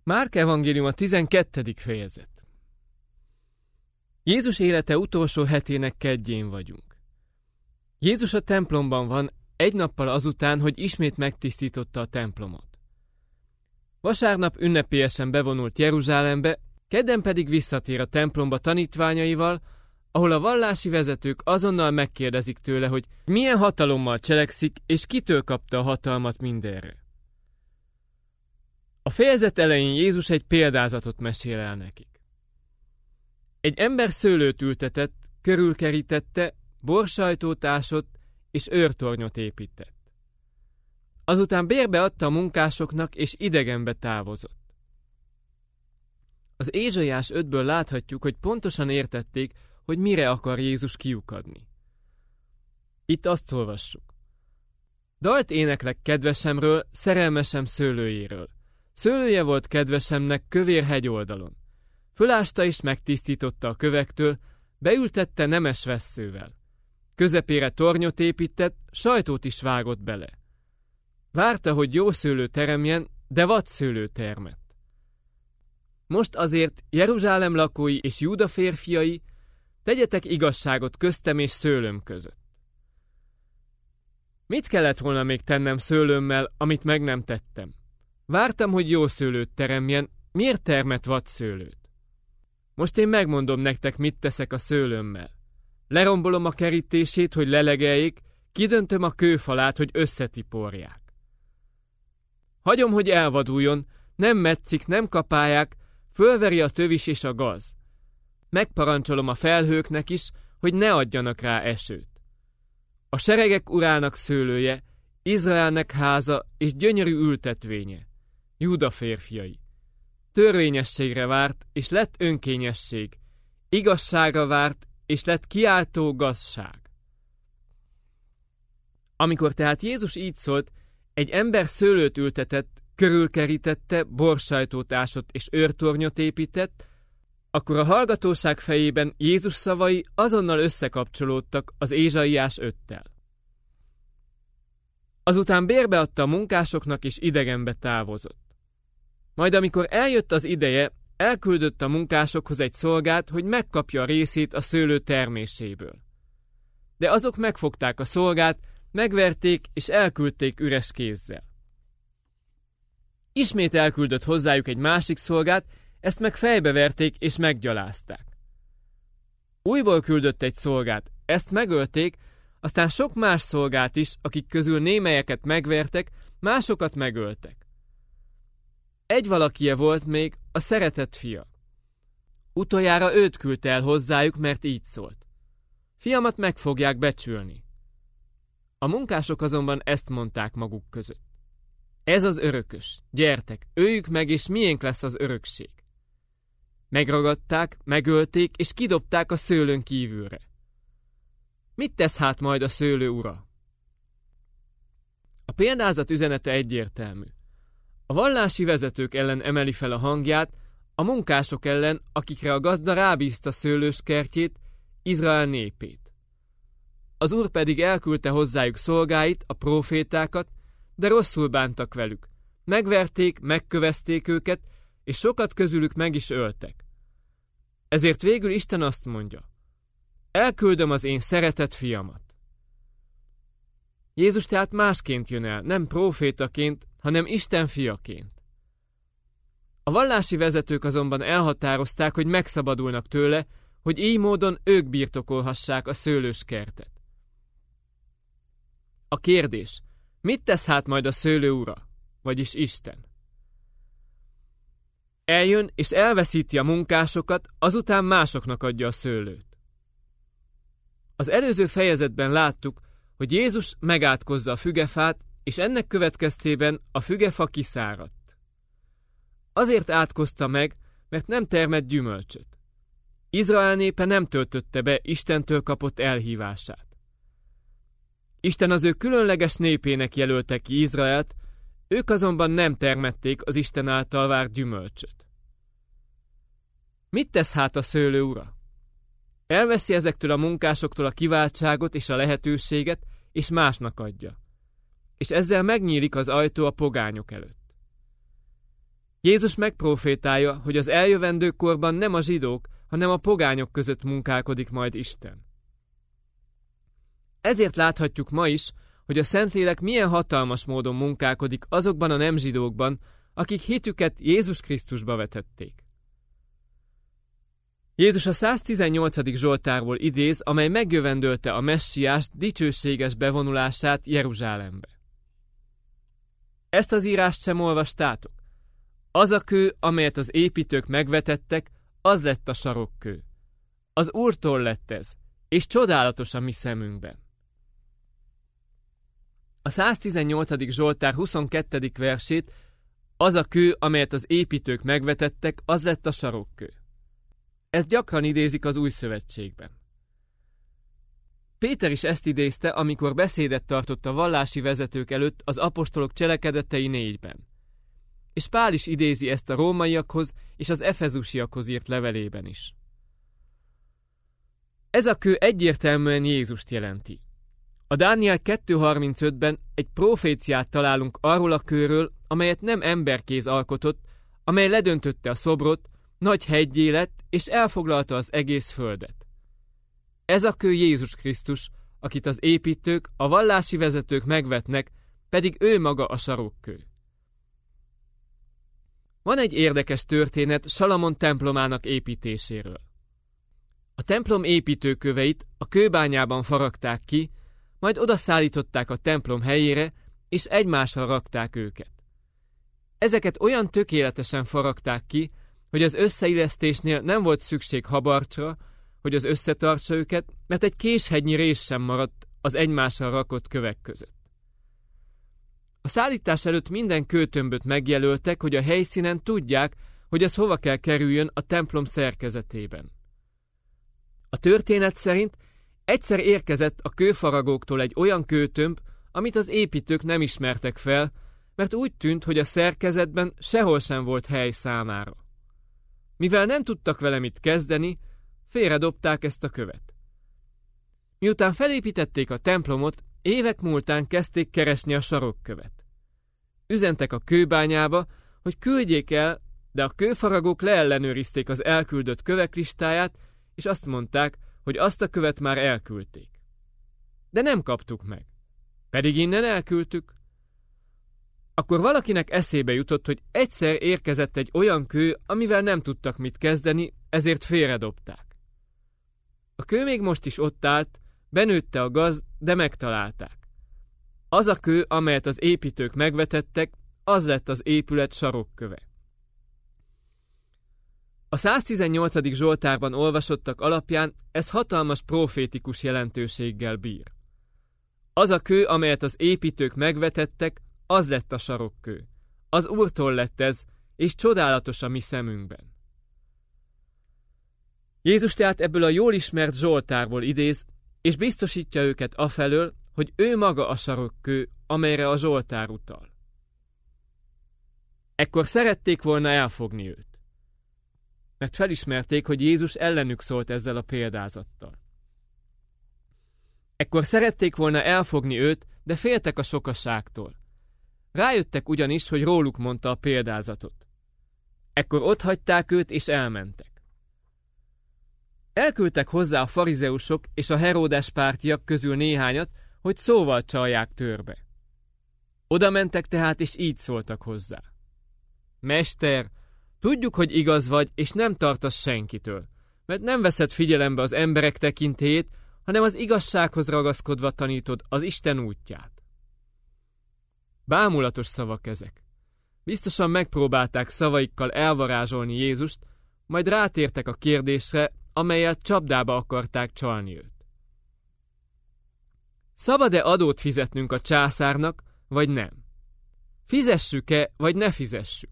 Márk evangélium a 12. fejezet. Jézus élete utolsó hetének keddjén vagyunk. Jézus a templomban van egy nappal azután, hogy ismét megtisztította a templomot. Vasárnap ünnepélyesen bevonult Jeruzsálembe, kedden pedig visszatér a templomba tanítványaival, ahol a vallási vezetők azonnal megkérdezik tőle, hogy milyen hatalommal cselekszik, és kitől kapta a hatalmat mindenre. A fejezet elején Jézus egy példázatot mesél el nekik. Egy ember szőlőt ültetett, körülkerítette, borsajtót ásott és őrtornyot épített. Azután bérbe adta a munkásoknak és idegenbe távozott. Az Ézsaiás 5-ből láthatjuk, hogy pontosan értették, hogy mire akar Jézus kiukadni. Itt azt olvassuk. Dalt éneklek kedvesemről, szerelmesem szőlőjéről. Szőlője volt kedvesemnek kövér hegyoldalon. Fölásta és megtisztította a kövektől, beültette nemes vesszővel. Közepére tornyot épített, sajtót is vágott bele. Várta, hogy jó szőlő teremjen, de vad szőlő termett. Most azért, Jeruzsálem lakói és Júda férfiai, tegyetek igazságot köztem és szőlőm között. Mit kellett volna még tennem szőlőmmel, amit meg nem tettem? Vártam, hogy jó szőlőt teremjen, miért termett vad szőlőt? Most én megmondom nektek, mit teszek a szőlőmmel. Lerombolom a kerítését, hogy lelegeljék, kidöntöm a kőfalát, hogy összetiporják. Hagyom, hogy elvaduljon, nem metszik, nem kapálják, fölveri a tövis és a gaz. Megparancsolom a felhőknek is, hogy ne adjanak rá esőt. A seregek urának szőlője, Izraelnek háza és gyönyörű ültetvénye, Júda férfiai. Törvényességre várt, és lett önkényesség, igazságra várt, és lett kiáltó gazság. Amikor tehát Jézus így szólt, egy ember szőlőt ültetett, körülkerítette, borsajtót ásott és őrtornyot épített, akkor a hallgatóság fejében Jézus szavai azonnal összekapcsolódtak az Ézsaiás 5-tel. Azután bérbeadta a munkásoknak és idegenbe távozott. Majd amikor eljött az ideje, elküldött a munkásokhoz egy szolgát, hogy megkapja a részét a szőlő terméséből. De azok megfogták a szolgát, megverték és elküldték üres kézzel. Ismét elküldött hozzájuk egy másik szolgát, ezt meg fejbeverték és meggyalázták. Újból küldött egy szolgát, ezt megölték, aztán sok más szolgát is, akik közül némelyeket megvertek, másokat megöltek. Egy valakie volt még, a szeretett fia. Utoljára őt küldte el hozzájuk, mert így szólt. Fiamat meg fogják becsülni. A munkások azonban ezt mondták maguk között. Ez az örökös, gyertek, öljük meg, és miénk lesz az örökség. Megragadták, megölték, és kidobták a szőlőn kívülre. Mit tesz hát majd a szőlő ura? A példázat üzenete egyértelmű. A vallási vezetők ellen emeli fel a hangját, a munkások ellen, akikre a gazda rábízta szőlőskertjét, Izrael népét. Az Úr pedig elküldte hozzájuk szolgáit, a prófétákat, de rosszul bántak velük. Megverték, megkövezték őket, és sokat közülük meg is öltek. Ezért végül Isten azt mondja, elküldöm az én szeretett fiamat. Jézus tehát másként jön el, nem prófétaként, hanem Isten fiaként. A vallási vezetők azonban elhatározták, hogy megszabadulnak tőle, hogy így módon ők birtokolhassák a szőlőskertet. A kérdés, mit tesz hát majd a szőlő ura, vagyis Isten? Eljön és elveszíti a munkásokat, azután másoknak adja a szőlőt. Az előző fejezetben láttuk, hogy Jézus megátkozza a fügefát, és ennek következtében a fügefa kiszáradt. Azért átkozta meg, mert nem termett gyümölcsöt. Izrael népe nem töltötte be Istentől kapott elhívását. Isten az ő különleges népének jelölte ki Izraelt, ők azonban nem termették az Isten által várt gyümölcsöt. Mit tesz hát a szőlő ura? Elveszi ezektől a munkásoktól a kiváltságot és a lehetőséget, és másnak adja. És ezzel megnyílik az ajtó a pogányok előtt. Jézus megprofétálja, hogy az eljövendő korban nem a zsidók, hanem a pogányok között munkálkodik majd Isten. Ezért láthatjuk ma is, hogy a Szentlélek milyen hatalmas módon munkálkodik azokban a nem zsidókban, akik hitüket Jézus Krisztusba vetették. Jézus a 118. Zsoltárból idéz, amely megjövendölte a messiást dicsőséges bevonulását Jeruzsálembe. Ezt az írást sem olvastátok? Az a kő, amelyet az építők megvetettek, az lett a sarokkő. Az Úrtól lett ez, és csodálatos a mi szemünkben. A 118. Zsoltár 22. versét, az a kő, amelyet az építők megvetettek, az lett a sarokkő. Ezt gyakran idézik az Új Szövetségben. Péter is ezt idézte, amikor beszédet tartott a vallási vezetők előtt az apostolok cselekedetei 4-ben. És Pál is idézi ezt a rómaiakhoz és az efezusiakhoz írt levelében is. Ez a kő egyértelműen Jézust jelenti. A Dániel 2.35-ben egy proféciát találunk arról a kőről, amelyet nem emberkéz alkotott, amely ledöntötte a szobrot, nagy heggyé lett, és elfoglalta az egész földet. Ez a kő Jézus Krisztus, akit az építők, a vallási vezetők megvetnek, pedig ő maga a sarokkő. Van egy érdekes történet Salamon templomának építéséről. A templom építőköveit a kőbányában faragták ki, majd odaszállították a templom helyére, és egymásra rakták őket. Ezeket olyan tökéletesen faragták ki, hogy az összeillesztésnél nem volt szükség habarcsra, hogy az összetartsa őket, mert egy késhegynyi rés sem maradt az egymásra rakott kövek között. A szállítás előtt minden kőtömböt megjelöltek, hogy a helyszínen tudják, hogy ez hova kell kerüljön a templom szerkezetében. A történet szerint egyszer érkezett a kőfaragóktól egy olyan kőtömb, amit az építők nem ismertek fel, mert úgy tűnt, hogy a szerkezetben sehol sem volt hely számára. Mivel nem tudtak vele mit kezdeni, félredobták ezt a követ. Miután felépítették a templomot, évek múltán kezdték keresni a sarokkövet. Üzentek a kőbányába, hogy küldjék el, de a kőfaragók leellenőrizték az elküldött kövek listáját, és azt mondták, hogy azt a követ már elküldték. De nem kaptuk meg. Pedig innen elküldtük. Akkor valakinek eszébe jutott, hogy egyszer érkezett egy olyan kő, amivel nem tudtak mit kezdeni, ezért félredobták. A kő még most is ott állt, benőtte a gaz, de megtalálták. Az a kő, amelyet az építők megvetettek, az lett az épület sarokköve. A 118. Zsoltárban olvasottak alapján ez hatalmas profétikus jelentőséggel bír. Az a kő, amelyet az építők megvetettek, az lett a sarokkő. Az Úrtól lett ez, és csodálatos a mi szemünkben. Jézus tehát ebből a jól ismert Zsoltárból idéz, és biztosítja őket afelől, hogy ő maga a sarokkő, amelyre a Zsoltár utal. Ekkor szerették volna elfogni őt, mert felismerték, hogy Jézus ellenük szólt ezzel a példázattal. Ekkor szerették volna elfogni őt, de féltek a sokaságtól. Rájöttek ugyanis, hogy róluk mondta a példázatot. Ekkor otthagyták őt, és elmentek. Elküldtek hozzá a farizeusok és a Heródes pártiak közül néhányat, hogy szóval csalják törbe. Oda mentek tehát, és így szóltak hozzá. Mester, tudjuk, hogy igaz vagy, és nem tartasz senkitől, mert nem veszed figyelembe az emberek tekintélyét, hanem az igazsághoz ragaszkodva tanítod az Isten útját. Bámulatos szavak ezek. Biztosan megpróbálták szavaikkal elvarázsolni Jézust, majd rátértek a kérdésre, amellyel csapdába akarták csalni őt. Szabad-e adót fizetnünk a császárnak, vagy nem? Fizessük-e, vagy ne fizessük?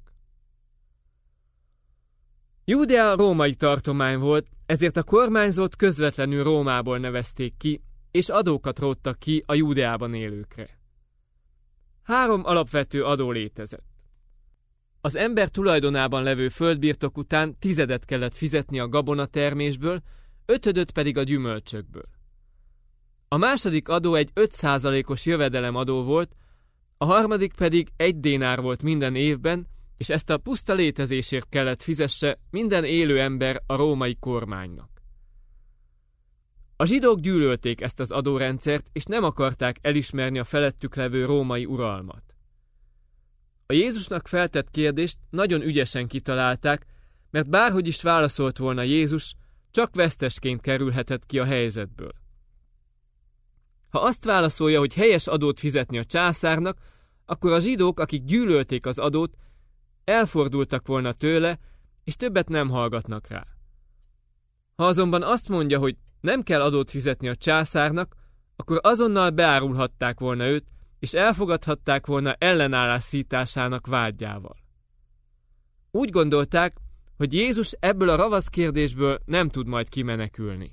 Júdea római tartomány volt, ezért a kormányzót közvetlenül Rómából nevezték ki, és adókat róttak ki a Júdeában élőkre. 3 alapvető adó létezett. Az ember tulajdonában levő földbirtok után 10 kellett fizetni a gabonatermésből, 5 pedig a gyümölcsökből. A második adó egy 5%-os jövedelemadó volt, a harmadik pedig 1 dénár volt minden évben, és ezt a puszta létezésért kellett fizesse minden élő ember a római kormánynak. A zsidók gyűlölték ezt az adórendszert, és nem akarták elismerni a felettük levő római uralmat. A Jézusnak feltett kérdést nagyon ügyesen kitalálták, mert bárhogy is válaszolt volna Jézus, csak vesztesként kerülhetett ki a helyzetből. Ha azt válaszolja, hogy helyes adót fizetni a császárnak, akkor a zsidók, akik gyűlölték az adót, elfordultak volna tőle, és többet nem hallgatnak rá. Ha azonban azt mondja, hogy nem kell adót fizetni a császárnak, akkor azonnal beárulhatták volna őt, és elfogadhatták volna ellenállás szításának vádjával. Úgy gondolták, hogy Jézus ebből a ravasz kérdésből nem tud majd kimenekülni.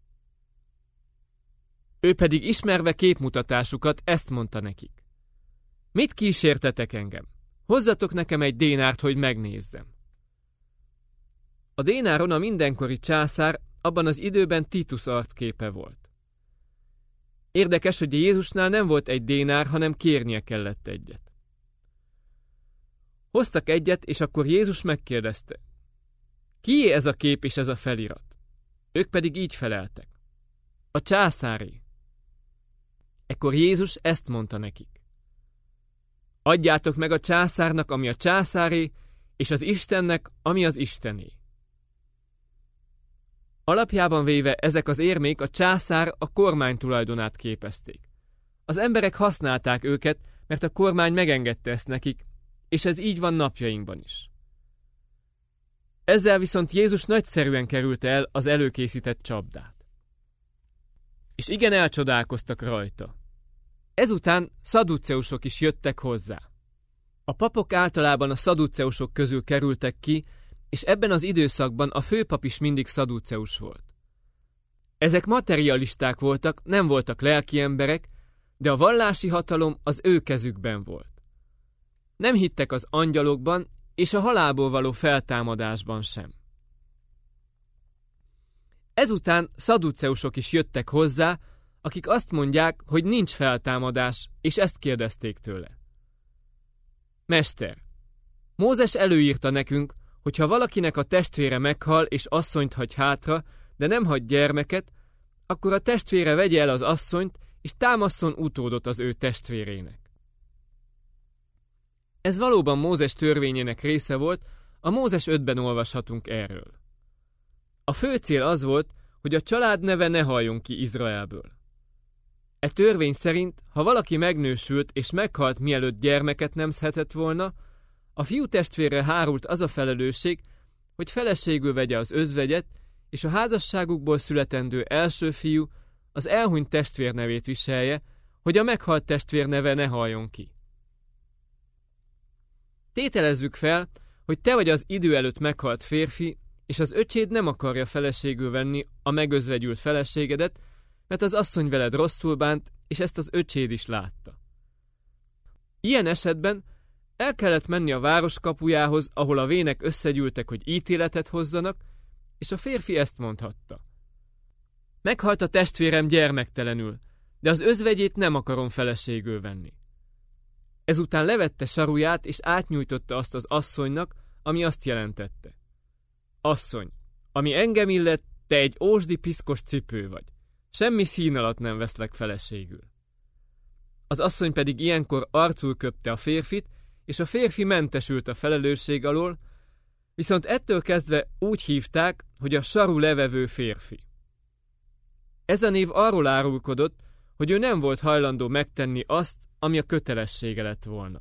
Ő pedig ismerve képmutatásukat ezt mondta nekik. Mit kísértetek engem? Hozzatok nekem egy dénárt, hogy megnézzem. A dénáron a mindenkori császár abban az időben Titus arcképe volt. Érdekes, hogy Jézusnál nem volt egy dénár, hanem kérnie kellett egyet. Hoztak egyet, és akkor Jézus megkérdezte, kié ez a kép és ez a felirat? Ők pedig így feleltek, a császáré. Ekkor Jézus ezt mondta nekik. Adjátok meg a császárnak, ami a császáré, és az Istennek, ami az Istené. Alapjában véve ezek az érmék a császár a kormány tulajdonát képezték. Az emberek használták őket, mert a kormány megengedte ezt nekik, és ez így van napjainkban is. Ezzel viszont Jézus nagyszerűen kerülte el az előkészített csapdát. És igen elcsodálkoztak rajta. Ezután szadduceusok is jöttek hozzá. A papok általában a szadduceusok közül kerültek ki, és ebben az időszakban a főpap is mindig szadduceus volt. Ezek materialisták voltak, nem voltak lelki emberek, de a vallási hatalom az ő kezükben volt. Nem hittek az angyalokban, és a halálból való feltámadásban sem. Ezután szadduceusok is jöttek hozzá, akik azt mondják, hogy nincs feltámadás, és ezt kérdezték tőle. Mester, Mózes előírta nekünk, hogy ha valakinek a testvére meghal és asszonyt hagy hátra, de nem hagy gyermeket, akkor a testvére vegye el az asszonyt, és támasszon utódot az ő testvérének. Ez valóban Mózes törvényének része volt, a Mózes 5-ben olvashatunk erről. A fő cél az volt, hogy a család neve ne halljon ki Izraelből. E törvény szerint, ha valaki megnősült és meghalt mielőtt gyermeket nemzhetett volna, a fiú testvérre hárult az a felelősség, hogy feleségül vegye az özvegyet, és a házasságukból születendő első fiú az elhunyt testvér nevét viselje, hogy a meghalt testvér neve ne halljon ki. Tételezzük fel, hogy te vagy az idő előtt meghalt férfi, és az öcséd nem akarja feleségül venni a megözvegyült feleségedet, mert az asszony veled rosszul bánt, és ezt az öcséd is látta. Ilyen esetben el kellett menni a város kapujához, ahol a vének összegyűltek, hogy ítéletet hozzanak, és a férfi ezt mondhatta. Meghalt a testvérem gyermektelenül, de az özvegyét nem akarom feleségül venni. Ezután levette saruját, és átnyújtotta azt az asszonynak, ami azt jelentette. Asszony, ami engem illet, te egy ósdi piszkos cipő vagy. Semmi szín alatt nem veszlek feleségül. Az asszony pedig ilyenkor arcul köpte a férfit, és a férfi mentesült a felelősség alól, viszont ettől kezdve úgy hívták, hogy a saru levevő férfi. Ez a név arról árulkodott, hogy ő nem volt hajlandó megtenni azt, ami a kötelessége lett volna.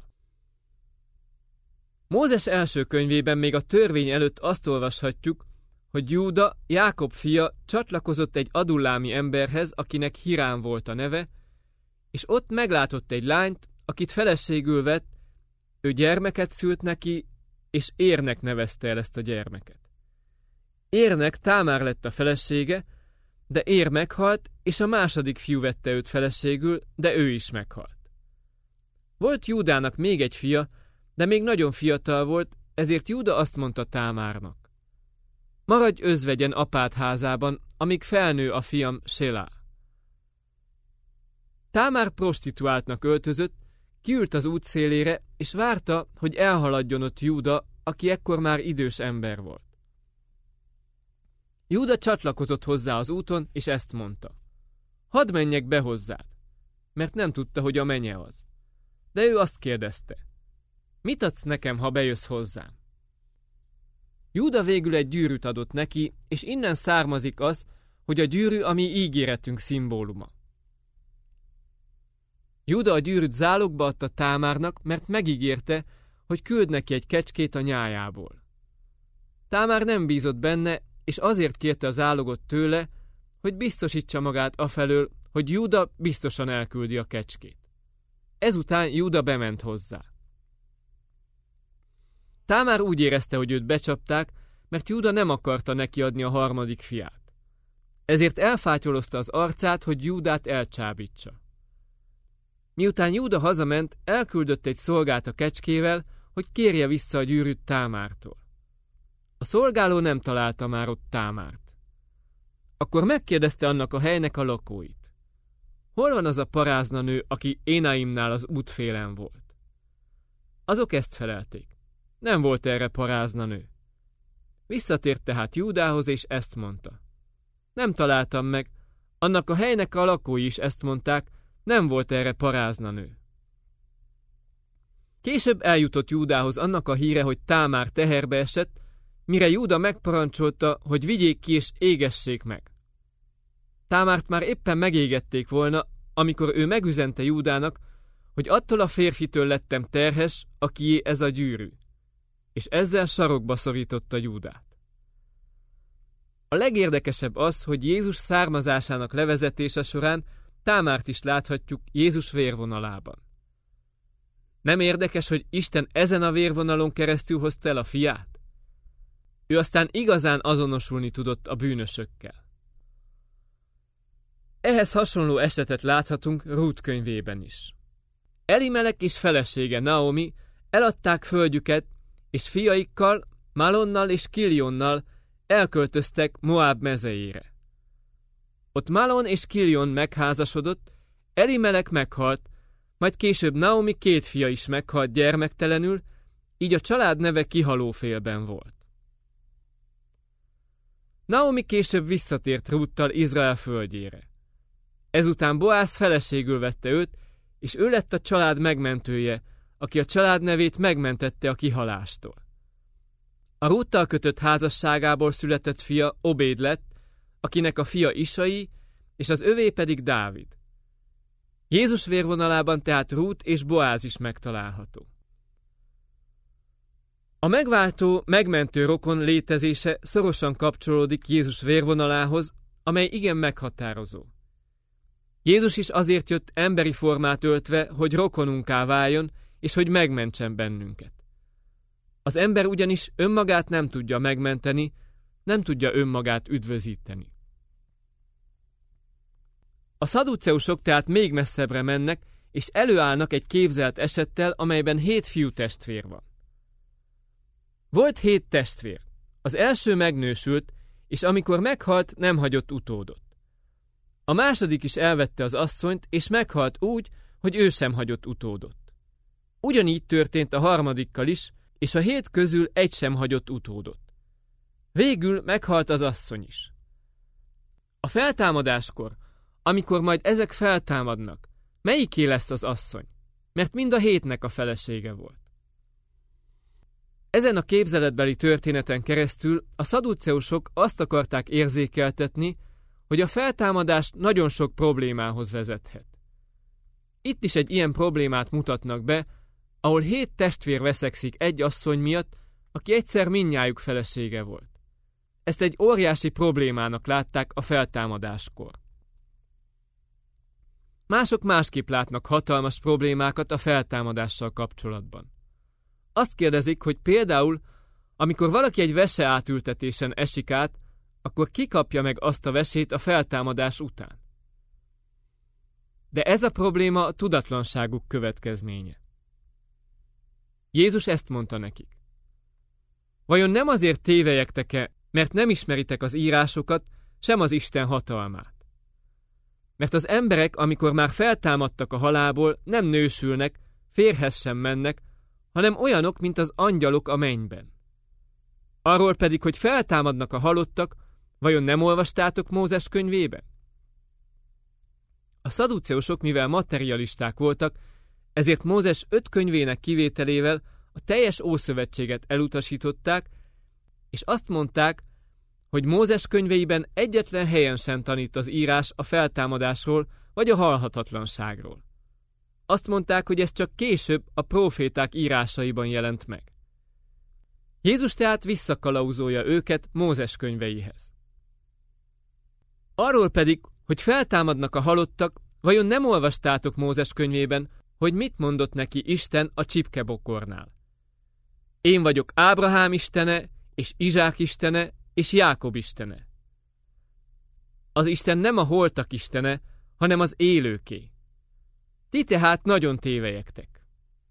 Mózes első könyvében még a törvény előtt azt olvashatjuk, hogy Júda, Jákob fia csatlakozott egy adullámi emberhez, akinek Hirám volt a neve, és ott meglátott egy lányt, akit feleségül vett, ő gyermeket szült neki, és Érnek nevezte el ezt a gyermeket. Érnek Támár lett a felesége, de Ér meghalt, és a második fiú vette őt feleségül, de ő is meghalt. Volt Júdának még egy fia, de még nagyon fiatal volt, ezért Júda azt mondta Támárnak. Maradj özvegyen apád házában, amíg felnő a fiam Sélá. Támár prostituáltnak öltözött, Kiült az út szélére, és várta, hogy elhaladjon ott Júda, aki ekkor már idős ember volt. Júda csatlakozott hozzá az úton, és ezt mondta: hadd menjek be hozzád, mert nem tudta, hogy a menye az. De ő azt kérdezte: mit adsz nekem, ha bejössz hozzám? Júda végül egy gyűrűt adott neki, és innen származik az, hogy a gyűrű a mi ígéretünk szimbóluma. Júda a gyűrűt zálogba adta Támárnak, mert megígérte, hogy küld neki egy kecskét a nyájából. Támár nem bízott benne, és azért kérte a zálogot tőle, hogy biztosítsa magát afelől, hogy Júda biztosan elküldi a kecskét. Ezután Júda bement hozzá. Támár úgy érezte, hogy őt becsapták, mert Júda nem akarta neki adni a harmadik fiát. Ezért elfátyolozta az arcát, hogy Júdát elcsábítsa. Miután Júda hazament, elküldött egy szolgát a kecskével, hogy kérje vissza a gyűrűt Támártól. A szolgáló nem találta már ott Támárt. Akkor megkérdezte annak a helynek a lakóit: hol van az a paráznanő, aki Énaimnál az útfélen volt? Azok ezt felelték: nem volt erre paráznanő. Visszatért tehát Júdához, és ezt mondta: nem találtam meg, annak a helynek a lakói is ezt mondták, nem volt erre paráznanő. Később eljutott Júdához annak a híre, hogy Támár teherbe esett, mire Júda megparancsolta, hogy vigyék ki és égessék meg. Támárt már éppen megégették volna, amikor ő megüzente Júdának, hogy attól a férfitől lettem terhes, akié ez a gyűrű, és ezzel sarokba szorította Júdát. A legérdekesebb az, hogy Jézus származásának levezetése során Támárt is láthatjuk Jézus vérvonalában. Nem érdekes, hogy Isten ezen a vérvonalon keresztül hozta el a fiát? Ő aztán igazán azonosulni tudott a bűnösökkel. Ehhez hasonló esetet láthatunk Rút könyvében is. Elimelek és felesége Naomi eladták földjüket, és fiaikkal, Malonnal és Kilionnal elköltöztek Moáb mezejére. Ott Malon és Kilion megházasodott, Elimelek meghalt, majd később Naomi 2 fia is meghalt gyermektelenül, így a család neve kihalófélben volt. Naomi később visszatért Rúttal Izrael földjére. Ezután Boász feleségül vette őt, és ő lett a család megmentője, aki a család nevét megmentette a kihalástól. A Rúttal kötött házasságából született fia Obéd lett, akinek a fia Isai, és az övé pedig Dávid. Jézus vérvonalában tehát Rút és Boáz is megtalálható. A megváltó, megmentő rokon létezése szorosan kapcsolódik Jézus vérvonalához, amely igen meghatározó. Jézus is azért jött emberi formát öltve, hogy rokonunká váljon, és hogy megmentsen bennünket. Az ember ugyanis önmagát nem tudja megmenteni, nem tudja önmagát üdvözíteni. A szadduceusok tehát még messzebbre mennek, és előállnak egy képzelt esettel, amelyben 7 fiútestvér van. Volt 7 testvér. Az első megnősült, és amikor meghalt, nem hagyott utódot. A második is elvette az asszonyt, és meghalt úgy, hogy ő sem hagyott utódot. Ugyanígy történt a harmadikkal is, és a 7 közül egy sem hagyott utódot. Végül meghalt az asszony is. A feltámadáskor, amikor majd ezek feltámadnak, melyiké lesz az asszony? Mert mind a 7-nek a felesége volt. Ezen a képzeletbeli történeten keresztül a szadduceusok azt akarták érzékeltetni, hogy a feltámadás nagyon sok problémához vezethet. Itt is egy ilyen problémát mutatnak be, ahol 7 testvér veszekszik egy asszony miatt, aki egyszer mindnyájuk felesége volt. Ezt egy óriási problémának látták a feltámadáskor. Mások másképp látnak hatalmas problémákat a feltámadással kapcsolatban. Azt kérdezik, hogy például, amikor valaki egy vese átültetésen esik át, akkor ki kapja meg azt a vesét a feltámadás után? De ez a probléma a tudatlanságuk következménye. Jézus ezt mondta nekik: vajon nem azért tévelyektek-e, mert nem ismeritek az írásokat, sem az Isten hatalmát? Mert az emberek, amikor már feltámadtak a halálból, nem nősülnek, férhez sem mennek, hanem olyanok, mint az angyalok a mennyben. Arról pedig, hogy feltámadnak a halottak, vajon nem olvastátok Mózes könyvében? A szaduceusok, mivel materialisták voltak, ezért Mózes 5 könyvének kivételével a teljes Ószövetséget elutasították, és azt mondták, hogy Mózes könyveiben egyetlen helyen sem tanít az írás a feltámadásról vagy a halhatatlanságról. Azt mondták, hogy ez csak később a próféták írásaiban jelent meg. Jézus tehát visszakalauzolja őket Mózes könyveihez. Arról pedig, hogy feltámadnak a halottak, vajon nem olvastátok Mózes könyvében, hogy mit mondott neki Isten a csipkebokornál? Én vagyok Ábrahám istene, és Izsák istene, és Jákob istene. Az Isten nem a holtak istene, hanem az élőké. Ti tehát nagyon tévelyegtek.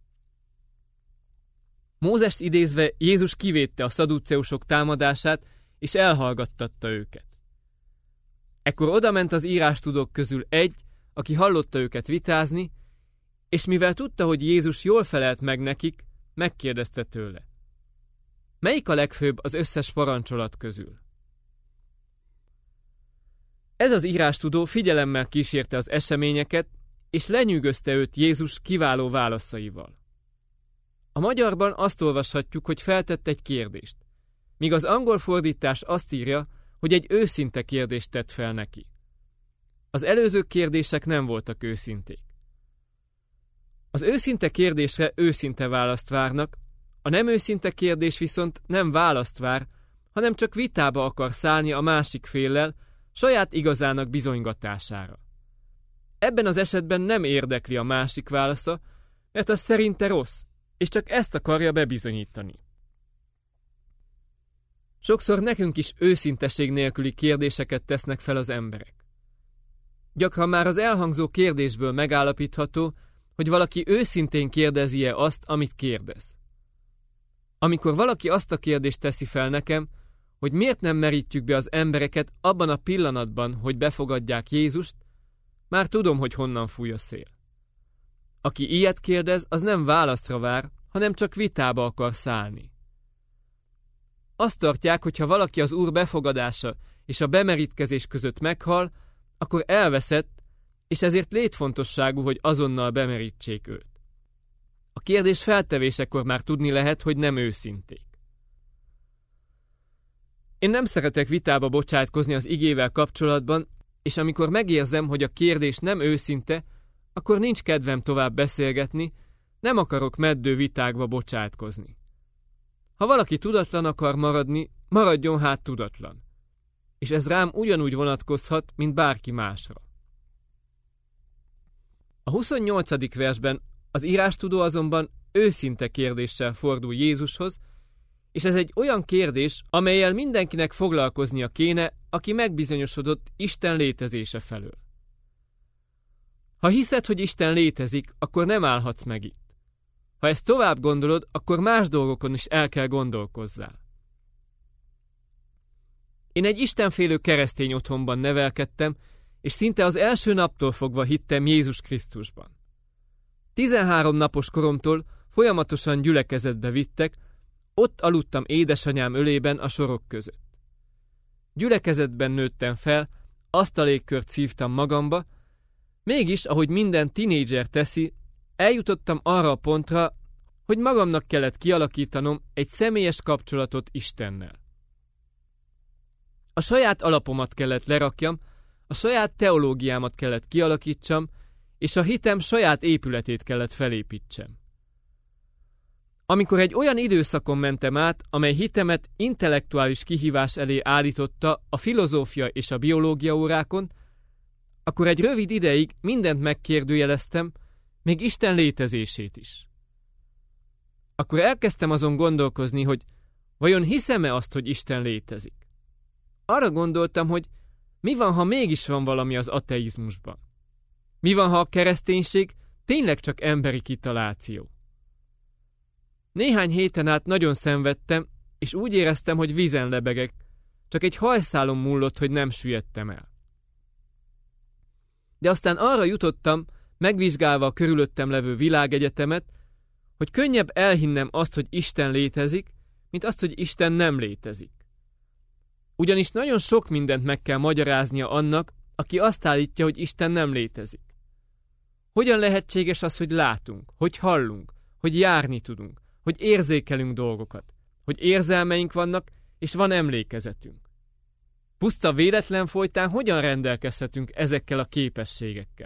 Mózest idézve Jézus kivédte a szaduceusok támadását, és elhallgattatta őket. Ekkor odament az írástudók közül egy, aki hallotta őket vitázni, és mivel tudta, hogy Jézus jól felelt meg nekik, megkérdezte tőle: melyik a legfőbb az összes parancsolat közül? Ez az írástudó figyelemmel kísérte az eseményeket, és lenyűgözte őt Jézus kiváló válaszaival. A magyarban azt olvashatjuk, hogy feltett egy kérdést, míg az angol fordítás azt írja, hogy egy őszinte kérdést tett fel neki. Az előző kérdések nem voltak őszinték. Az őszinte kérdésre őszinte választ várnak, a nem őszinte kérdés viszont nem választ vár, hanem csak vitába akar szállni a másik féllel, saját igazának bizonygatására. Ebben az esetben nem érdekli a másik válasza, mert az szerinte rossz, és csak ezt akarja bebizonyítani. Sokszor nekünk is őszinteség nélküli kérdéseket tesznek fel az emberek. Gyakran már az elhangzó kérdésből megállapítható, hogy valaki őszintén kérdezi-e azt, amit kérdez. Amikor valaki azt a kérdést teszi fel nekem, hogy miért nem merítjük be az embereket abban a pillanatban, hogy befogadják Jézust, már tudom, hogy honnan fúj a szél. Aki ilyet kérdez, az nem válaszra vár, hanem csak vitába akar szállni. Azt tartják, hogy ha valaki az Úr befogadása és a bemerítkezés között meghal, akkor elveszett, és ezért létfontosságú, hogy azonnal bemerítsék őt. A kérdés feltevésekor már tudni lehet, hogy nem őszinték. Én nem szeretek vitába bocsátkozni az igével kapcsolatban, és amikor megérzem, hogy a kérdés nem őszinte, akkor nincs kedvem tovább beszélgetni, nem akarok meddő vitákba bocsátkozni. Ha valaki tudatlan akar maradni, maradjon hát tudatlan. És ez rám ugyanúgy vonatkozhat, mint bárki másra. A 28. versben az írástudó azonban őszinte kérdéssel fordul Jézushoz, és ez egy olyan kérdés, amellyel mindenkinek foglalkoznia kéne, aki megbizonyosodott Isten létezése felől. Ha hiszed, hogy Isten létezik, akkor nem állhatsz meg itt. Ha ezt tovább gondolod, akkor más dolgokon is el kell gondolkozzál. Én egy istenfélő keresztény otthonban nevelkedtem, és szinte az első naptól fogva hittem Jézus Krisztusban. 13 napos koromtól folyamatosan gyülekezetbe vittek, ott aludtam édesanyám ölében a sorok között. Gyülekezetben nőttem fel, azt a légkört szívtam magamba, mégis, ahogy minden tinédzser teszi, eljutottam arra a pontra, hogy magamnak kellett kialakítanom egy személyes kapcsolatot Istennel. A saját alapomat kellett lerakjam, a saját teológiámat kellett kialakítsam, és a hitem saját épületét kellett felépítsem. Amikor egy olyan időszakon mentem át, amely hitemet intellektuális kihívás elé állította a filozófia és a biológia órákon, akkor egy rövid ideig mindent megkérdőjeleztem, még Isten létezését is. Akkor elkezdtem azon gondolkozni, hogy vajon hiszem-e azt, hogy Isten létezik. Arra gondoltam, hogy mi van, ha mégis van valami az ateizmusban? Mi van, ha a kereszténység tényleg csak emberi kitaláció? Néhány héten át nagyon szenvedtem, és úgy éreztem, hogy vízen lebegek, csak egy hajszálon múlott, hogy nem süllyedtem el. De aztán arra jutottam, megvizsgálva a körülöttem levő világegyetemet, hogy könnyebb elhinnem azt, hogy Isten létezik, mint azt, hogy Isten nem létezik. Ugyanis nagyon sok mindent meg kell magyaráznia annak, aki azt állítja, hogy Isten nem létezik. Hogyan lehetséges az, hogy látunk, hogy hallunk, hogy járni tudunk, hogy érzékelünk dolgokat, hogy érzelmeink vannak, és van emlékezetünk? Puszta véletlen folytán hogyan rendelkezhetünk ezekkel a képességekkel?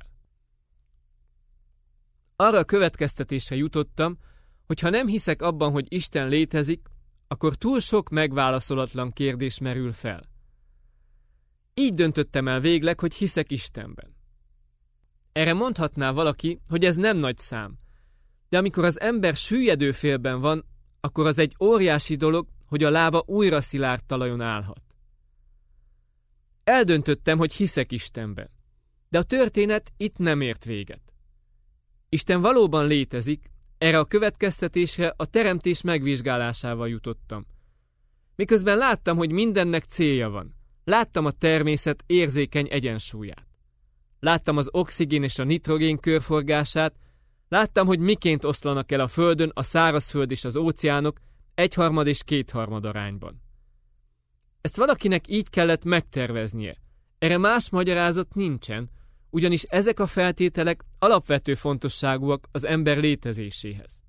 Arra a következtetésre jutottam, hogy ha nem hiszek abban, hogy Isten létezik, akkor túl sok megválaszolatlan kérdés merül fel. Így döntöttem el végleg, hogy hiszek Istenben. Erre mondhatná valaki, hogy ez nem nagy szám, de amikor az ember süllyedő félben van, akkor az egy óriási dolog, hogy a lába újra szilárd talajon állhat. Eldöntöttem, hogy hiszek Istenben, de a történet itt nem ért véget. Isten valóban létezik, erre a következtetésre a teremtés megvizsgálásával jutottam. Miközben láttam, hogy mindennek célja van. Láttam a természet érzékeny egyensúlyát. Láttam az oxigén és a nitrogén körforgását, láttam, hogy miként oszlanak el a Földön a szárazföld és az óceánok 1/3 és 2/3 arányban. Ezt valakinek így kellett megterveznie. Erre más magyarázat nincsen, ugyanis ezek a feltételek alapvető fontosságúak az ember létezéséhez.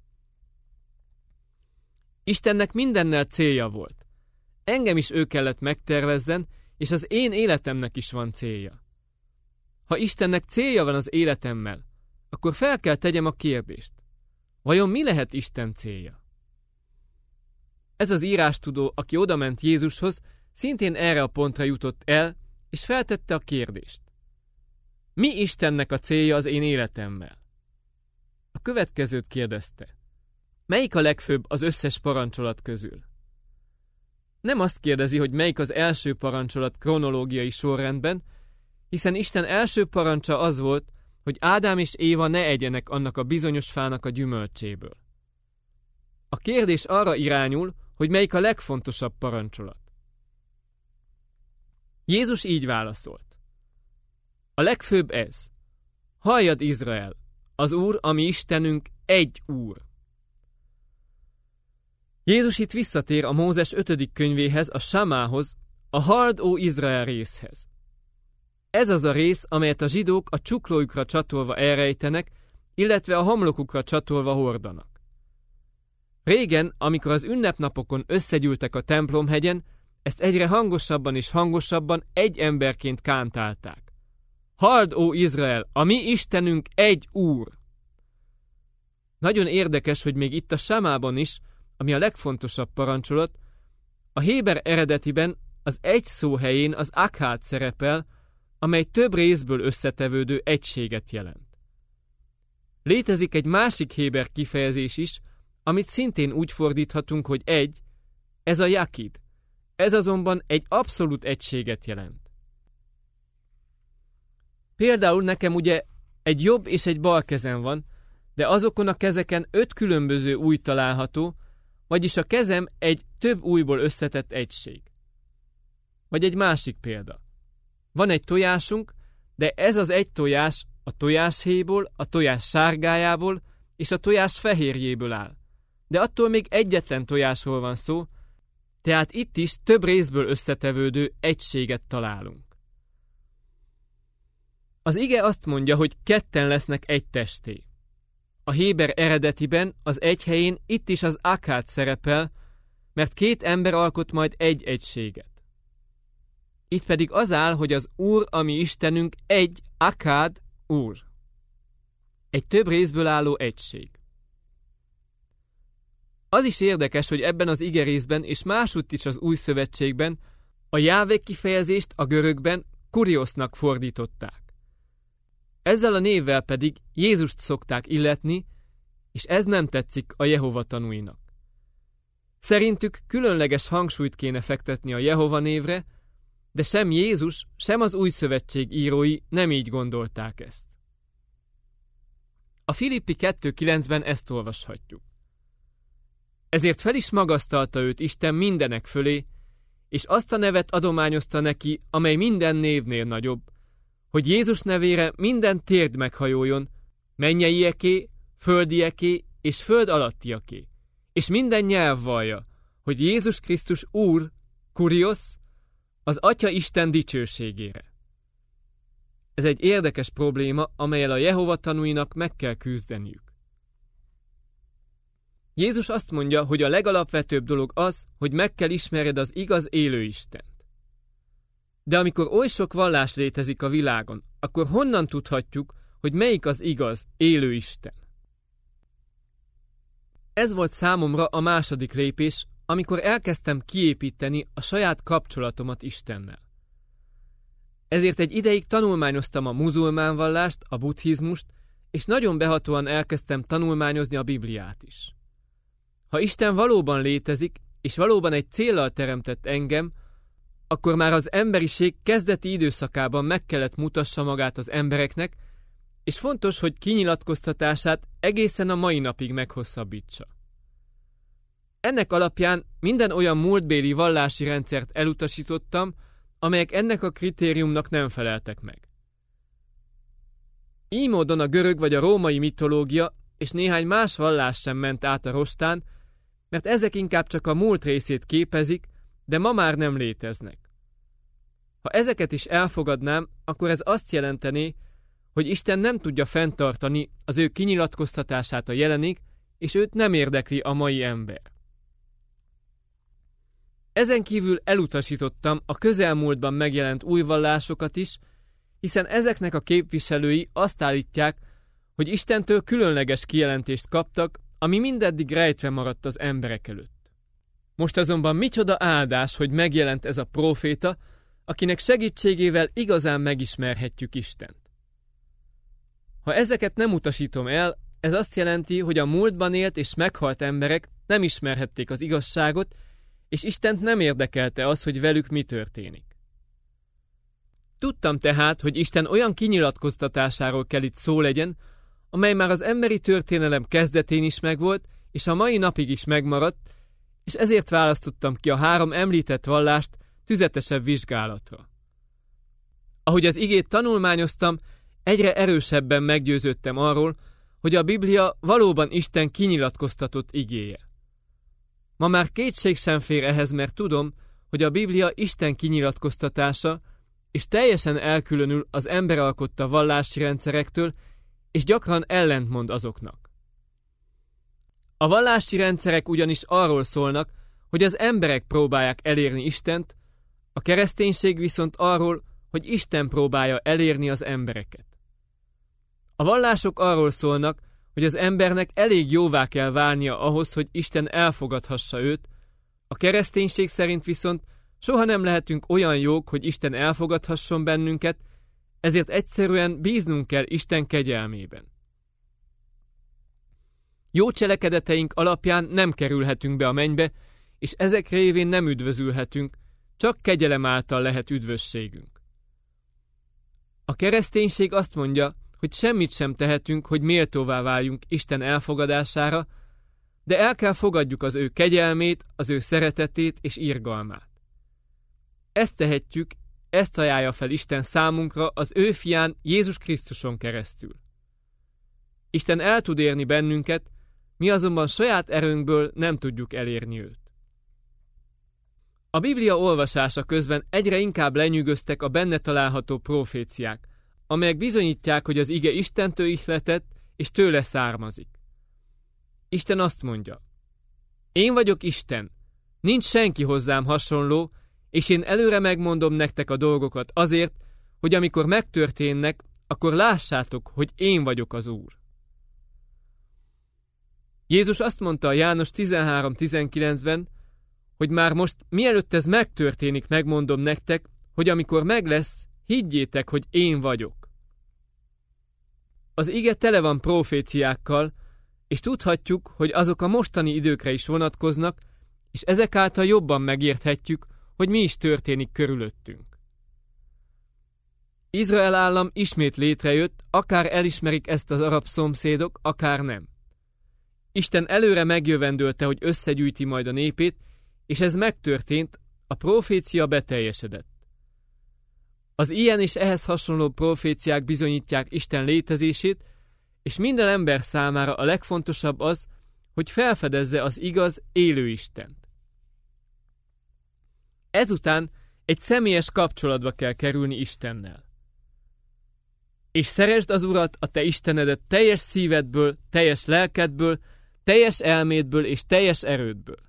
Istennek mindennel célja volt. Engem is ő kellett megtervezzen, és az én életemnek is van célja. Ha Istennek célja van az életemmel, akkor fel kell tegyem a kérdést. Vajon mi lehet Isten célja? Ez az írástudó, aki odament Jézushoz, szintén erre a pontra jutott el, és feltette a kérdést. Mi Istennek a célja az én életemmel? A következőt kérdezte. Melyik a legfőbb az összes parancsolat közül? Nem azt kérdezi, hogy melyik az első parancsolat kronológiai sorrendben, hiszen Isten első parancsa az volt, hogy Ádám és Éva ne egyenek annak a bizonyos fának a gyümölcséből. A kérdés arra irányul, hogy melyik a legfontosabb parancsolat. Jézus így válaszolt. A legfőbb ez. Halljad, Izrael! Az Úr, ami Istenünk, egy Úr. Jézus itt visszatér a Mózes 5. könyvéhez, a Samához, a Halld, ó Izrael részhez. Ez az a rész, amelyet a zsidók a csuklójukra csatolva elrejtenek, illetve a homlokukra csatolva hordanak. Régen, amikor az ünnepnapokon összegyűltek a templomhegyen, ezt egyre hangosabban és hangosabban egy emberként kántálták. Halld, ó Izrael, a mi Istenünk egy Úr! Nagyon érdekes, hogy még itt a Samában is, ami a legfontosabb parancsolat, a héber eredetiben az egy szó helyén az akád szerepel, amely több részből összetevődő egységet jelent. Létezik egy másik héber kifejezés is, amit szintén úgy fordíthatunk, hogy egy, ez a jakid. Ez azonban egy abszolút egységet jelent. Például nekem ugye egy jobb és egy bal kezem van, de azokon a kezeken 5 különböző ujj található, vagyis a kezem egy több ujjból összetett egység. Vagy egy másik példa. Van egy tojásunk, de ez az egy tojás a tojáshéjból, a tojás sárgájából és a tojás fehérjéből áll. De attól még egyetlen tojásról van szó, tehát itt is több részből összetevődő egységet találunk. Az ige azt mondja, hogy ketten lesznek egy testé. A héber eredetiben az egy helyén itt is az akád szerepel, mert 2 ember alkot majd egy egységet. Itt pedig az áll, hogy az Úr, ami Istenünk, egy akád Úr. Egy több részből álló egység. Az is érdekes, hogy ebben az igerészben és másutt is az Új Szövetségben a Jávé kifejezést a görögben kuriosznak fordították. Ezzel a névvel pedig Jézust szokták illetni, és ez nem tetszik a Jehova tanúinak. Szerintük különleges hangsúlyt kéne fektetni a Jehova névre, de sem Jézus, sem az Új Szövetség írói nem így gondolták ezt. A Filippi 2.9-ben ezt olvashatjuk. Ezért fel is magasztalta őt Isten mindenek fölé, és azt a nevet adományozta neki, amely minden névnél nagyobb, hogy Jézus nevére minden térd meghajoljon, mennyieké, földieké és föld alattiaké, és minden nyelv vallja, hogy Jézus Krisztus Úr, Kurios, az Atya Isten dicsőségére. Ez egy érdekes probléma, amellyel a Jehova tanúinak meg kell küzdeniük. Jézus azt mondja, hogy a legalapvetőbb dolog az, hogy meg kell ismered az igaz élő Istent. De amikor oly sok vallás létezik a világon, akkor honnan tudhatjuk, hogy melyik az igaz, élő Isten? Ez volt számomra a második lépés, amikor elkezdtem kiépíteni a saját kapcsolatomat Istennel. Ezért egy ideig tanulmányoztam a muzulmán vallást, a buddhizmust, és nagyon behatóan elkezdtem tanulmányozni a Bibliát is. Ha Isten valóban létezik, és valóban egy céllal teremtett engem, akkor már az emberiség kezdeti időszakában meg kellett mutassa magát az embereknek, és fontos, hogy kinyilatkoztatását egészen a mai napig meghosszabbítsa. Ennek alapján minden olyan múltbéli vallási rendszert elutasítottam, amelyek ennek a kritériumnak nem feleltek meg. Így módon a görög vagy a római mitológia és néhány más vallás sem ment át a rostán, mert ezek inkább csak a múlt részét képezik, de ma már nem léteznek. Ha ezeket is elfogadnám, akkor ez azt jelenteni, hogy Isten nem tudja fenntartani az ő kinyilatkoztatását a jelenig, és őt nem érdekli a mai ember. Ezen kívül elutasítottam a közelmúltban megjelent új vallásokat is, hiszen ezeknek a képviselői azt állítják, hogy Istentől különleges kijelentést kaptak, ami mindeddig rejtve maradt az emberek előtt. Most azonban micsoda áldás, hogy megjelent ez a próféta, akinek segítségével igazán megismerhetjük Istent. Ha ezeket nem utasítom el, ez azt jelenti, hogy a múltban élt és meghalt emberek nem ismerhették az igazságot, és Istent nem érdekelte az, hogy velük mi történik. Tudtam tehát, hogy Isten olyan kinyilatkoztatásáról kell itt szó legyen, amely már az emberi történelem kezdetén is megvolt, és a mai napig is megmaradt, és ezért választottam ki a 3 említett vallást tüzetesebb vizsgálatra. Ahogy az igét tanulmányoztam, egyre erősebben meggyőződtem arról, hogy a Biblia valóban Isten kinyilatkoztatott igéje. Ma már kétség sem fér ehhez, mert tudom, hogy a Biblia Isten kinyilatkoztatása, és teljesen elkülönül az ember alkotta vallási rendszerektől, és gyakran ellentmond azoknak. A vallási rendszerek ugyanis arról szólnak, hogy az emberek próbálják elérni Istent, a kereszténység viszont arról, hogy Isten próbálja elérni az embereket. A vallások arról szólnak, hogy az embernek elég jóvá kell válnia ahhoz, hogy Isten elfogadhassa őt, a kereszténység szerint viszont soha nem lehetünk olyan jók, hogy Isten elfogadhasson bennünket, ezért egyszerűen bíznunk kell Isten kegyelmében. Jó cselekedeteink alapján nem kerülhetünk be a mennybe, és ezek révén nem üdvözülhetünk, csak kegyelem által lehet üdvösségünk. A kereszténység azt mondja, hogy semmit sem tehetünk, hogy méltóvá váljunk Isten elfogadására, de el kell fogadjuk az ő kegyelmét, az ő szeretetét és irgalmát. Ezt tehetjük, ezt ajánlja fel Isten számunkra az ő fián Jézus Krisztuson keresztül. Isten el tud érni bennünket, mi azonban saját erőnkből nem tudjuk elérni őt. A Biblia olvasása közben egyre inkább lenyűgöztek a benne található proféciák, amelyek bizonyítják, hogy az ige Istentől ihletett és tőle származik. Isten azt mondja: Én vagyok Isten, nincs senki hozzám hasonló, és én előre megmondom nektek a dolgokat azért, hogy amikor megtörténnek, akkor lássátok, hogy én vagyok az Úr. Jézus azt mondta a János 13:19-ben, hogy már most, mielőtt ez megtörténik, megmondom nektek, hogy amikor meg lesz, higgyétek, hogy én vagyok. Az ige tele van proféciákkal, és tudhatjuk, hogy azok a mostani időkre is vonatkoznak, és ezek által jobban megérthetjük, hogy mi is történik körülöttünk. Izrael állam ismét létrejött, akár elismerik ezt az arab szomszédok, akár nem. Isten előre megjövendölte, hogy összegyűjti majd a népét, és ez megtörtént, a profécia beteljesedett. Az ilyen és ehhez hasonló proféciák bizonyítják Isten létezését, és minden ember számára a legfontosabb az, hogy felfedezze az igaz, élő Istent. Ezután egy személyes kapcsolatba kell kerülni Istennel. És szeresd az Urat, a te Istenedet teljes szívedből, teljes lelkedből, teljes elmédből és teljes erődből.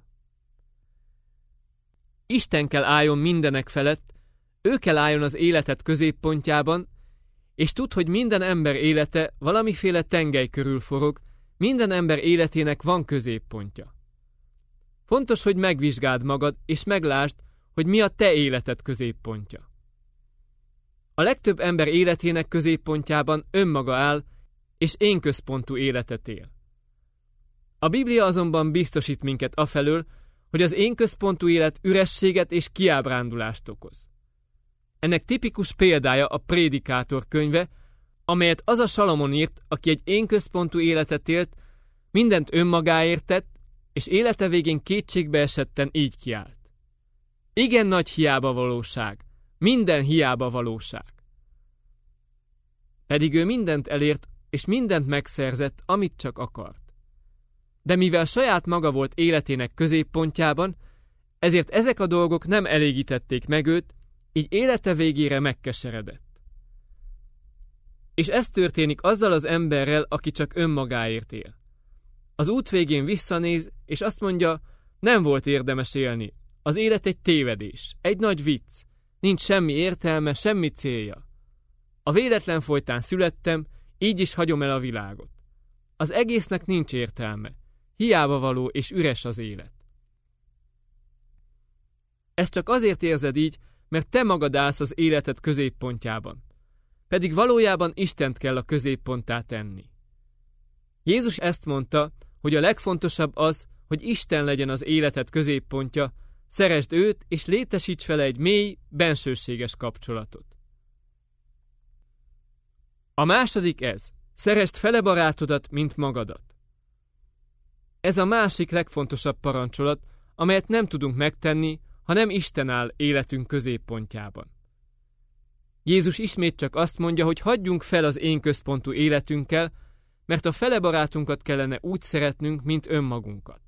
Isten kell álljon mindenek felett, ő kell álljon az életed középpontjában, és tudd, hogy minden ember élete valamiféle tengely körül forog, minden ember életének van középpontja. Fontos, hogy megvizsgáld magad, és meglásd, hogy mi a te életed középpontja. A legtöbb ember életének középpontjában önmaga áll, és én központú életet él. A Biblia azonban biztosít minket afelől, hogy az én központú élet ürességet és kiábrándulást okoz. Ennek tipikus példája a Prédikátor könyve, amelyet az a Salamon írt, aki egy én központú életet élt, mindent önmagáért tett, és élete végén kétségbe esetten így kiált. Igen nagy hiába valóság, minden hiába valóság. Pedig ő mindent elért, és mindent megszerzett, amit csak akart. De mivel saját maga volt életének középpontjában, ezért ezek a dolgok nem elégítették meg őt, így élete végére megkeseredett. És ez történik azzal az emberrel, aki csak önmagáért él. Az út végén visszanéz, és azt mondja, nem volt érdemes élni. Az élet egy tévedés, egy nagy vicc, nincs semmi értelme, semmi célja. A véletlen folytán születtem, így is hagyom el a világot. Az egésznek nincs értelme, hiába való és üres az élet. Ezt csak azért érzed így, mert te magad állsz az életed középpontjában. Pedig valójában Istent kell a középponttá tenni. Jézus ezt mondta, hogy a legfontosabb az, hogy Isten legyen az életed középpontja, szeresd őt, és létesíts vele egy mély, bensőséges kapcsolatot. A második ez, szeresd fele barátodat, mint magadat. Ez a másik legfontosabb parancsolat, amelyet nem tudunk megtenni, ha nem Isten áll életünk középpontjában. Jézus ismét csak azt mondja, hogy hagyjunk fel az én központú életünkkel, mert a fele barátunkat kellene úgy szeretnünk, mint önmagunkat.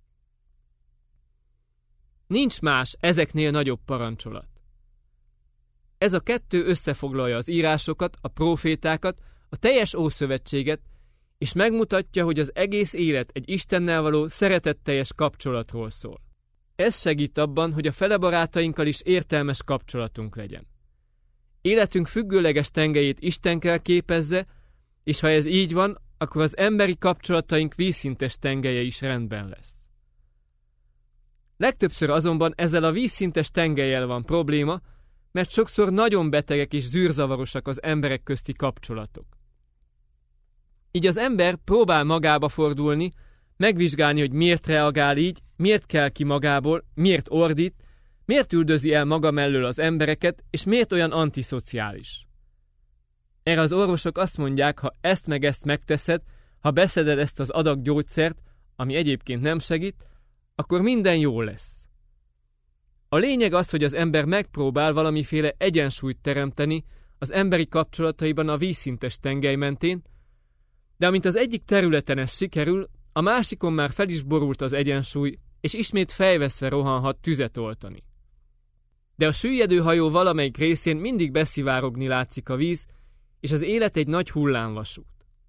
Nincs más ezeknél nagyobb parancsolat. Ez a kettő összefoglalja az írásokat, a prófétákat, a teljes Ószövetséget, és megmutatja, hogy az egész élet egy Istennel való szeretetteljes kapcsolatról szól. Ez segít abban, hogy a fele barátainkkal is értelmes kapcsolatunk legyen. Életünk függőleges tengelyét Isten kell képezze, és ha ez így van, akkor az emberi kapcsolataink vízszintes tengelye is rendben lesz. Legtöbbször azonban ezzel a vízszintes tengellyel van probléma, mert sokszor nagyon betegek és zűrzavarosak az emberek közti kapcsolatok. Így az ember próbál magába fordulni, megvizsgálni, hogy miért reagál így, miért kell ki magából, miért ordít, miért üldözi el maga mellől az embereket, és miért olyan antiszociális. Erre az orvosok azt mondják, ha ezt meg ezt megteszed, ha beszeded ezt az adag gyógyszert, ami egyébként nem segít, akkor minden jó lesz. A lényeg az, hogy az ember megpróbál valamiféle egyensúlyt teremteni az emberi kapcsolataiban a vízszintes tengely mentén, de amint az egyik területen ez sikerül, a másikon már fel is borult az egyensúly, és ismét fejveszve rohanhat tüzet oltani. De a süllyedő hajó valamelyik részén mindig beszivárogni látszik a víz, és az élet egy nagy hullámvasút.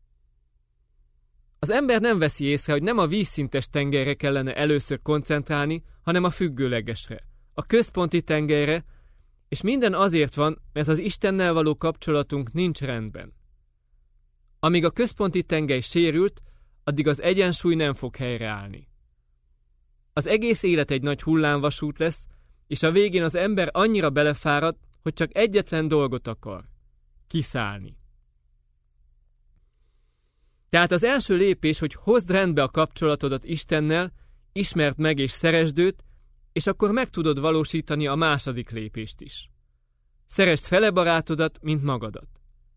Az ember nem veszi észre, hogy nem a vízszintes tengelyre kellene először koncentrálni, hanem a függőlegesre, a központi tengelyre, és minden azért van, mert az Istennel való kapcsolatunk nincs rendben. Amíg a központi tengely sérült, addig az egyensúly nem fog helyreállni. Az egész élet egy nagy hullámvasút lesz, és a végén az ember annyira belefárad, hogy csak egyetlen dolgot akar: kiszállni. Tehát az első lépés, hogy hozd rendbe a kapcsolatodat Istennel, ismerd meg és szeresd őt, és akkor meg tudod valósítani a második lépést is. Szeresd fele barátodat, mint magadat.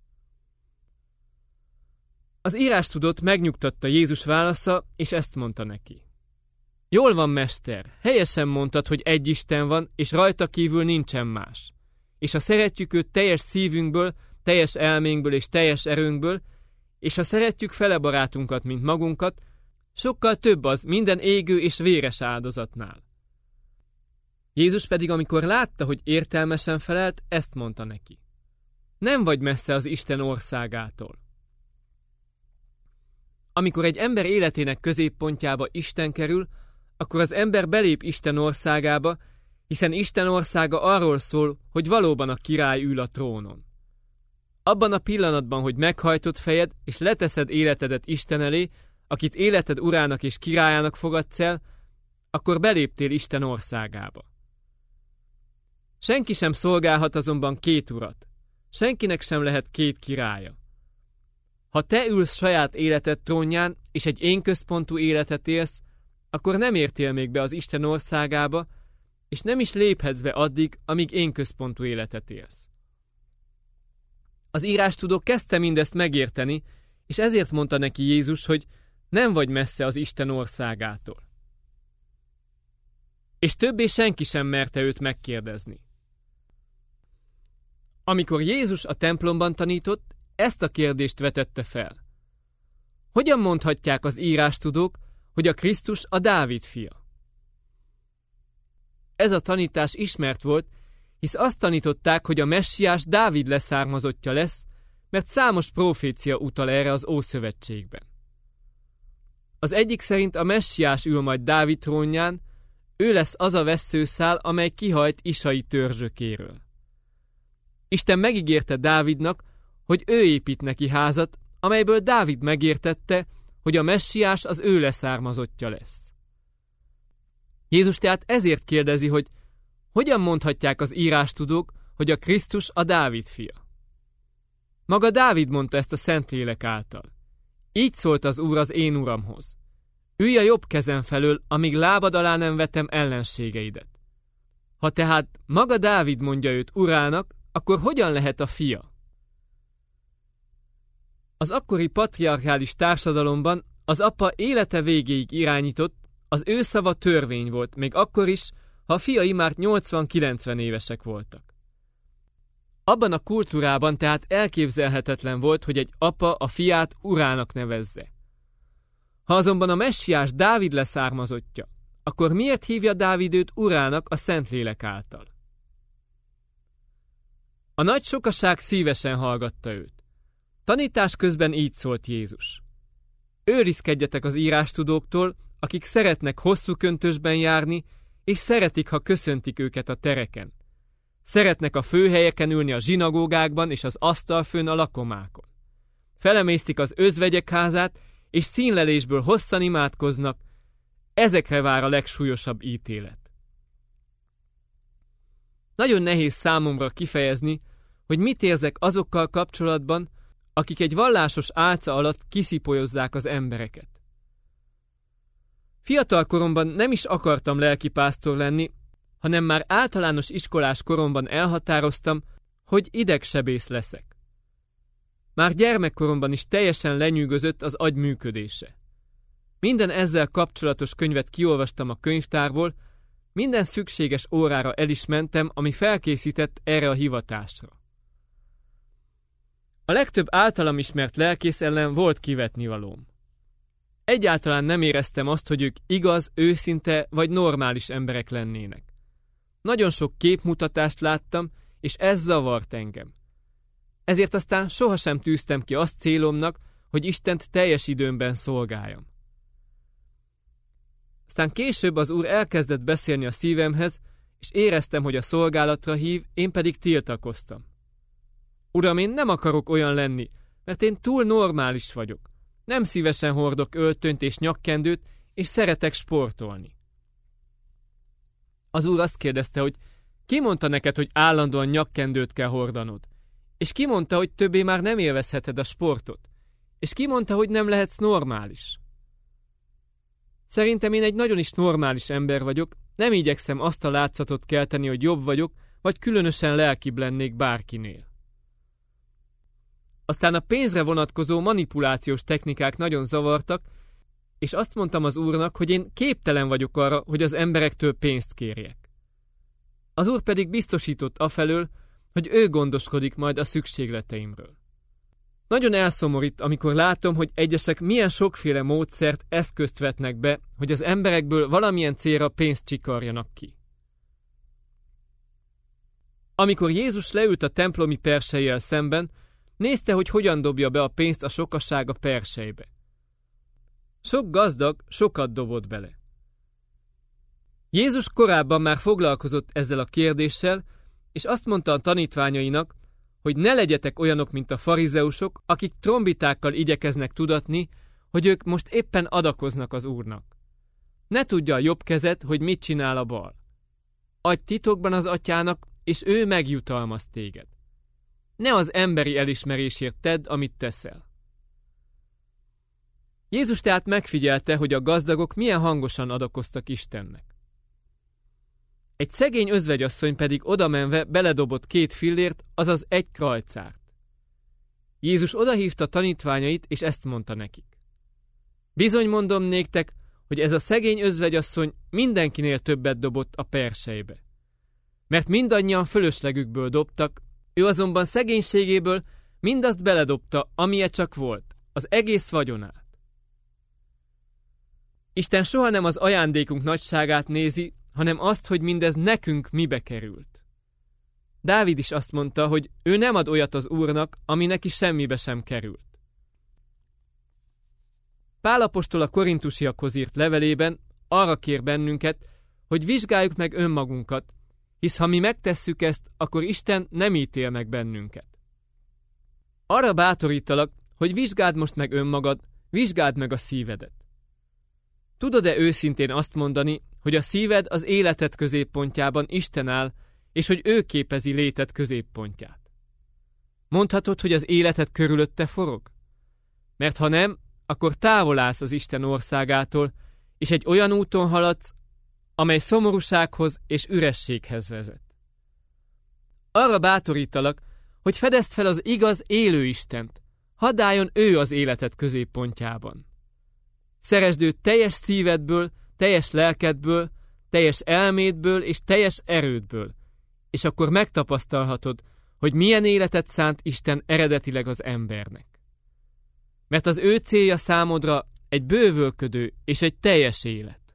Az írástudót megnyugtatta Jézus válasza, és ezt mondta neki: Jól van, mester, helyesen mondtad, hogy egy Isten van, és rajta kívül nincsen más. És ha szeretjük őt teljes szívünkből, teljes elménkből és teljes erőnkből, és ha szeretjük fele barátunkat, mint magunkat, sokkal több az minden égő és véres áldozatnál. Jézus pedig, amikor látta, hogy értelmesen felelt, ezt mondta neki: nem vagy messze az Isten országától. Amikor egy ember életének középpontjába Isten kerül, akkor az ember belép Isten országába, hiszen Isten országa arról szól, hogy valóban a király ül a trónon. Abban a pillanatban, hogy meghajtott fejed, és leteszed életedet Isten elé, akit életed urának és királyának fogadsz el, akkor beléptél Isten országába. Senki sem szolgálhat azonban két urat. Senkinek sem lehet két királya. Ha te ülsz saját életed trónján, és egy énközpontú életet élsz, akkor nem értél még be az Isten országába, és nem is léphetsz be addig, amíg énközpontú életet élsz. Az írástudó kezdte mindezt megérteni, és ezért mondta neki Jézus, hogy nem vagy messze az Isten országától. És többé senki sem merte őt megkérdezni. Amikor Jézus a templomban tanított, ezt a kérdést vetette fel. Hogyan mondhatják az írástudók, hogy a Krisztus a Dávid fia? Ez a tanítás ismert volt, hisz azt tanították, hogy a messiás Dávid leszármazottja lesz, mert számos profécia utal erre az Ószövetségben. Az egyik szerint a messiás ül majd Dávid trónján, ő lesz az a vesszőszál, amely kihajt Isai törzsökéről. Isten megígérte Dávidnak, hogy ő épít neki házat, amelyből Dávid megértette, hogy a messiás az ő leszármazottja lesz. Jézus tehát ezért kérdezi, hogy hogyan mondhatják az írástudók, hogy a Krisztus a Dávid fia. Maga Dávid mondta ezt a Szentlélek által. Így szólt az Úr az én Uramhoz: ülj a jobb kezem felől, amíg lábad alá nem vetem ellenségeidet. Ha tehát maga Dávid mondja őt urának, akkor hogyan lehet a fia? Az akkori patriarchális társadalomban az apa élete végéig irányított, az ő szava törvény volt, még akkor is, ha a fiai már 80-90 évesek voltak. Abban a kultúrában tehát elképzelhetetlen volt, hogy egy apa a fiát urának nevezze. Ha azonban a messiás Dávid leszármazottja, akkor miért hívja Dávid őt urának a Szentlélek által? A nagy sokaság szívesen hallgatta őt. Tanítás közben így szólt Jézus: őrizkedjetek az írástudóktól, akik szeretnek hosszú köntösben járni, és szeretik, ha köszöntik őket a tereken. Szeretnek a főhelyeken ülni a zsinagógákban és az asztalfőn a lakomákon. Felemésztik az özvegyek házát, és színlelésből hosszan imádkoznak. Ezekre vár a legsúlyosabb ítélet. Nagyon nehéz számomra kifejezni, hogy mit érzek azokkal kapcsolatban, akik egy vallásos álca alatt kiszipolyozzák az embereket. Fiatal koromban nem is akartam lelkipásztor lenni, hanem már általános iskolás koromban elhatároztam, hogy idegsebész leszek. Már gyermekkoromban is teljesen lenyűgözött az agy működése. Minden ezzel kapcsolatos könyvet kiolvastam a könyvtárból, minden szükséges órára el is mentem, ami felkészített erre a hivatásra. A legtöbb általam ismert lelkész ellen volt kivetnivalóm. Egyáltalán nem éreztem azt, hogy ők igaz, őszinte vagy normális emberek lennének. Nagyon sok képmutatást láttam, és ez zavart engem. Ezért aztán sohasem tűztem ki azt célomnak, hogy Istent teljes időmben szolgáljam. Aztán később az Úr elkezdett beszélni a szívemhez, és éreztem, hogy a szolgálatra hív, én pedig tiltakoztam. Uram, én nem akarok olyan lenni, mert én túl normális vagyok. Nem szívesen hordok öltönyt és nyakkendőt, és szeretek sportolni. Az Úr azt kérdezte, hogy ki mondta neked, hogy állandóan nyakkendőt kell hordanod? És ki mondta, hogy többé már nem élvezheted a sportot? És ki mondta, hogy nem lehetsz normális? Szerintem én egy nagyon is normális ember vagyok, nem igyekszem azt a látszatot kelteni, hogy jobb vagyok, vagy különösen lelkibb lennék bárkinél. Aztán a pénzre vonatkozó manipulációs technikák nagyon zavartak, és azt mondtam az Úrnak, hogy én képtelen vagyok arra, hogy az emberektől pénzt kérjek. Az Úr pedig biztosított afelől, hogy ő gondoskodik majd a szükségleteimről. Nagyon elszomorít, amikor látom, hogy egyesek milyen sokféle módszert, eszközt vetnek be, hogy az emberekből valamilyen célra pénzt csikarjanak ki. Amikor Jézus leült a templomi persejjel szemben, nézte, hogy hogyan dobja be a pénzt a sokaság a persejbe. Sok gazdag sokat dobott bele. Jézus korábban már foglalkozott ezzel a kérdéssel, és azt mondta a tanítványainak, hogy ne legyetek olyanok, mint a farizeusok, akik trombitákkal igyekeznek tudatni, hogy ők most éppen adakoznak az Úrnak. Ne tudja a jobb kezed, hogy mit csinál a bal. Adj titokban az atyának, és ő megjutalmaz téged. Ne az emberi elismerésért tedd, amit teszel. Jézus tehát megfigyelte, hogy a gazdagok milyen hangosan adakoztak Istennek. Egy szegény özvegyasszony pedig odamenve beledobott 2 fillért, azaz 1 krajcárt. Jézus odahívta tanítványait, és ezt mondta nekik. Bizony mondom néktek, hogy ez a szegény özvegyasszony mindenkinél többet dobott a persejbe. Mert mindannyian fölöslegükből dobtak, ő azonban szegénységéből mindazt beledobta, amilyen csak volt, az egész vagyonát. Isten soha nem az ajándékunk nagyságát nézi, hanem azt, hogy mindez nekünk mibe került. Dávid is azt mondta, hogy ő nem ad olyat az Úrnak, ami neki semmibe sem került. Pál apostol a korintusiakhoz írt levelében arra kér bennünket, hogy vizsgáljuk meg önmagunkat, hisz ha mi megtesszük ezt, akkor Isten nem ítél meg bennünket. Arra bátorítalak, hogy vizsgáld most meg önmagad, vizsgáld meg a szívedet. Tudod-e őszintén azt mondani, hogy a szíved az életed középpontjában Isten áll, és hogy ő képezi léted középpontját? Mondhatod, hogy az életed körülötte forog? Mert ha nem, akkor távol állsz az Isten országától, és egy olyan úton haladsz, amely szomorúsághoz és ürességhez vezet. Arra bátorítalak, hogy fedezd fel az igaz, élő Istent, hadd álljon ő az életed középpontjában. Szeresd őt teljes szívedből, teljes lelkedből, teljes elmédből és teljes erődből, és akkor megtapasztalhatod, hogy milyen életet szánt Isten eredetileg az embernek. Mert az ő célja számodra egy bővölködő és egy teljes élet.